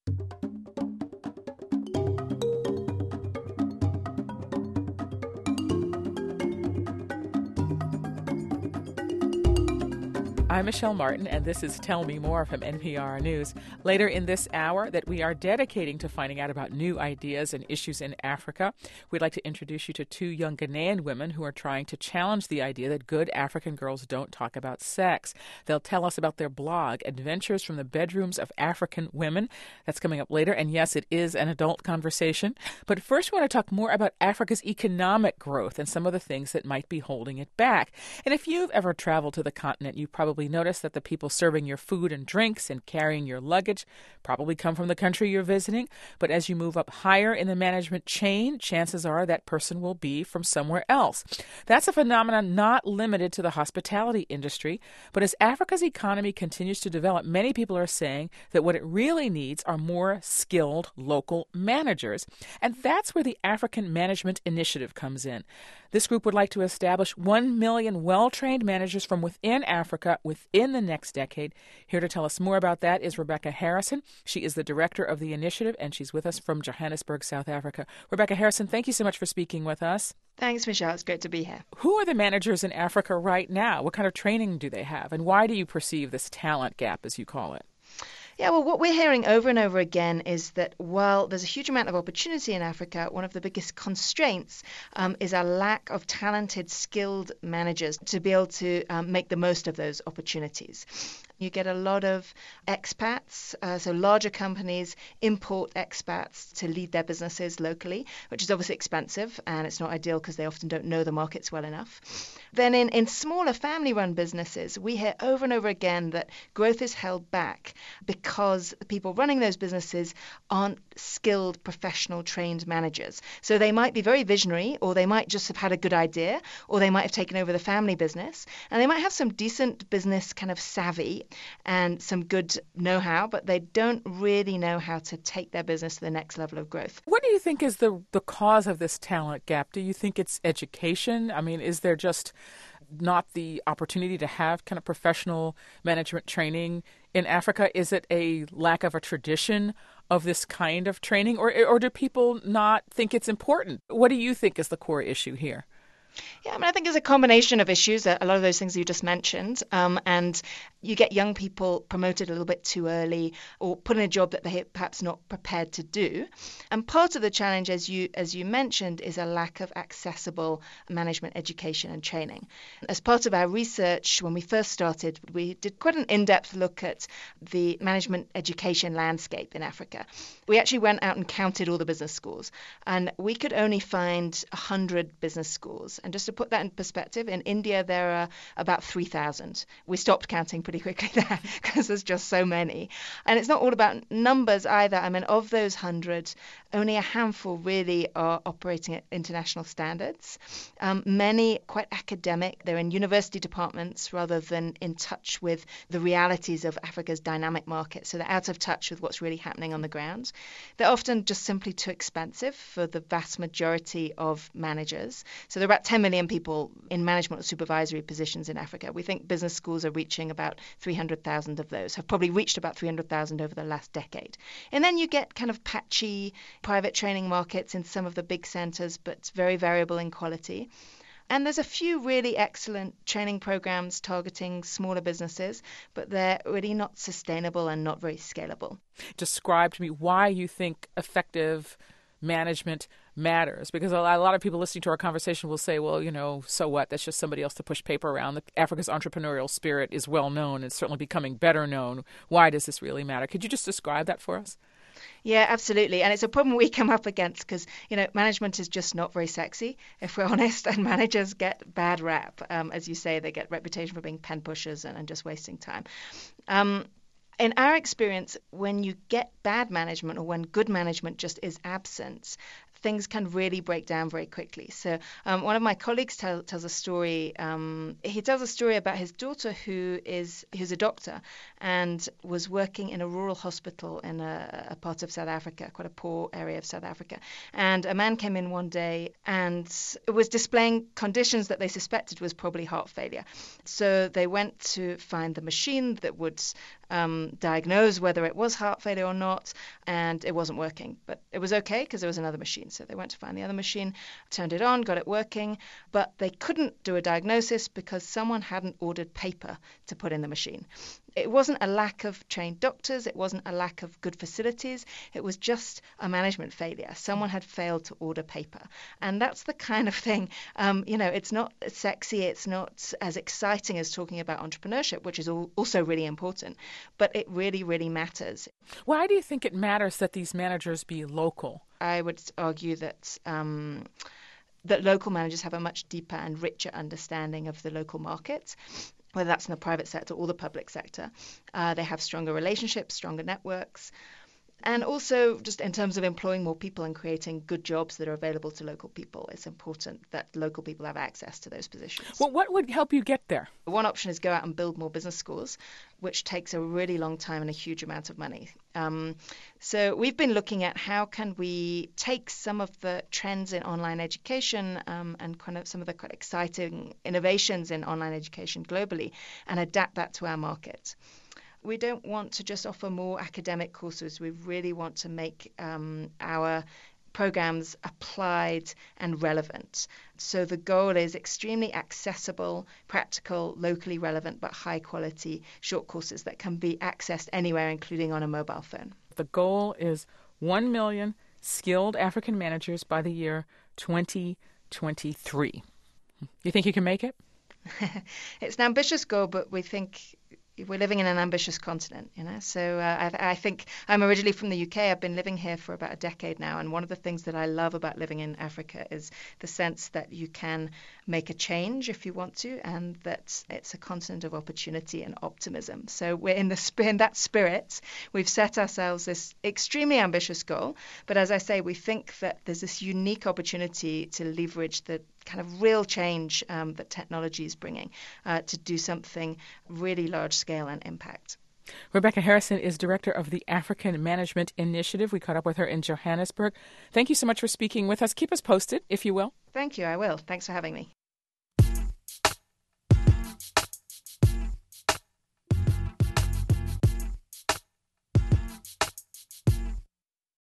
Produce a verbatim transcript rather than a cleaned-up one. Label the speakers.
Speaker 1: I'm Michelle Martin, and this is Tell Me More from N P R News. Later in this hour that we are dedicating to finding out about new ideas and issues in Africa, we'd like to introduce you to two young Ghanaian women who are trying to challenge the idea that good African girls don't talk about sex. They'll tell us about their blog, Adventures from the Bedrooms of African Women. That's coming up later, and yes, it is an adult conversation. But first, we want to talk more about Africa's economic growth and some of the things that might be holding it back. And if you've ever traveled to the continent, you probably notice that the people serving your food and drinks and carrying your luggage probably come from the country you're visiting. But as you move up higher in the management chain, chances are that person will be from somewhere else. That's a phenomenon not limited to the hospitality industry. But as Africa's economy continues to develop, many people are saying that what it really needs are more skilled local managers. And that's where the African Management Initiative comes in. This group would like to establish one million well-trained managers from within Africa within the next decade. Here to tell us more about that is Rebecca Harrison. She is the director of the initiative, and she's with us from Johannesburg, South Africa. Rebecca Harrison, thank you so much for speaking with us.
Speaker 2: Thanks, Michelle. It's great to be here.
Speaker 1: Who are the managers in Africa right now? What kind of training do they have? And why do you perceive this talent gap, as you call it?
Speaker 2: Yeah, well, what we're hearing over and over again is that while there's a huge amount of opportunity in Africa, one of the biggest constraints um, is a lack of talented, skilled managers to be able to um, make the most of those opportunities. You get a lot of expats, uh, so larger companies import expats to lead their businesses locally, which is obviously expensive, and it's not ideal because they often don't know the markets well enough. Then in, in smaller family-run businesses, we hear over and over again that growth is held back because the people running those businesses aren't skilled, professional, trained managers. So they might be very visionary, or they might just have had a good idea, or they might have taken over the family business, and they might have some decent business kind of savvy and some good know-how, but they don't really know how to take their business to the next level of growth.
Speaker 1: What do you think is the the cause of this talent gap? Do you think it's education? I mean, is there just not the opportunity to have kind of professional management training in Africa? Is it a lack of a tradition of this kind of training, or or do people not think it's important? What do you think is the core issue here?
Speaker 2: Yeah, I mean, I think it's a combination of issues, a lot of those things you just mentioned, um, and you get young people promoted a little bit too early or put in a job that they're perhaps not prepared to do. And part of the challenge, as you as you mentioned, is a lack of accessible management education and training. As part of our research, when we first started, we did quite an in-depth look at the management education landscape in Africa. We actually went out and counted all the business schools, and we could only find one hundred business schools. And just to put that in perspective, in India, there are about three thousand. We stopped counting pretty quickly there because there's just so many. And it's not all about numbers either. I mean, of those one hundred, only a handful really are operating at international standards. Um, many quite academic. They're in university departments rather than in touch with the realities of Africa's dynamic market. So they're out of touch with what's really happening on the ground. They're often just simply too expensive for the vast majority of managers. So there are about ten million people in management or supervisory positions in Africa. We think business schools are reaching about three hundred thousand of those, have probably reached about three hundred thousand over the last decade. And then you get kind of patchy private training markets in some of the big centers, but very variable in quality. And there's a few really excellent training programs targeting smaller businesses, but they're really not sustainable and not very scalable.
Speaker 1: Describe to me why you think effective management matters, because a lot of people listening to our conversation will say, well, you know, so what? That's just somebody else to push paper around. Africa's entrepreneurial spirit is well known. It's certainly becoming better known. Why does this really matter? Could you just describe that for us?
Speaker 2: Yeah, absolutely. And it's a problem we come up against because, you know, management is just not very sexy, if we're honest, and managers get bad rap. Um, as you say, they get reputation for being pen pushers and, and just wasting time. Um, In our experience, when you get bad management or when good management just is absent, things can really break down very quickly. So um, one of my colleagues tell, tells a story. Um, he tells a story about his daughter who is who's a doctor and was working in a rural hospital in a, a part of South Africa, quite a poor area of South Africa. And a man came in one day and was displaying conditions that they suspected was probably heart failure. So they went to find the machine that would um, diagnose whether it was heart failure or not, and it wasn't working. But it was okay because there was another machine. So they went to find the other machine, turned it on, got it working, but they couldn't do a diagnosis because someone hadn't ordered paper to put in the machine. It wasn't a lack of trained doctors. It wasn't a lack of good facilities. It was just a management failure. Someone had failed to order paper. And that's the kind of thing, um, you know, it's not sexy. It's not as exciting as talking about entrepreneurship, which is also really important. But it really, really matters.
Speaker 1: Why do you think it matters that these managers be local?
Speaker 2: I would argue that um, that local managers have a much deeper and richer understanding of the local market, whether that's in the private sector or the public sector. Uh, they have stronger relationships, stronger networks. And also, just in terms of employing more people and creating good jobs that are available to local people, it's important that local people have access to those positions.
Speaker 1: Well, what would help you get there?
Speaker 2: One option is go out and build more business schools, which takes a really long time and a huge amount of money. Um, so we've been looking at how can we take some of the trends in online education um, and kind of some of the quite exciting innovations in online education globally and adapt that to our market. We don't want to just offer more academic courses. We really want to make um, our programs applied and relevant. So the goal is extremely accessible, practical, locally relevant, but high quality short courses that can be accessed anywhere, including on a mobile phone.
Speaker 1: The goal is one million skilled African managers by the year twenty twenty-three. You think you can make it?
Speaker 2: It's an ambitious goal, but we think we're living in an ambitious continent, you know. So uh, I, I think I'm originally from the U K. I've been living here for about a decade now, and one of the things that I love about living in Africa is the sense that you can make a change if you want to, and that it's a continent of opportunity and optimism. So we're in the in that spirit. We've set ourselves this extremely ambitious goal, but as I say, we think that there's this unique opportunity to leverage the kind of real change um, that technology is bringing uh, to do something really large scale and impact.
Speaker 1: Rebecca Harrison is director of the African Management Initiative. We caught up with her in Johannesburg. Thank you so much for speaking with us. Keep us posted, if you will.
Speaker 2: Thank you. I will. Thanks for having me.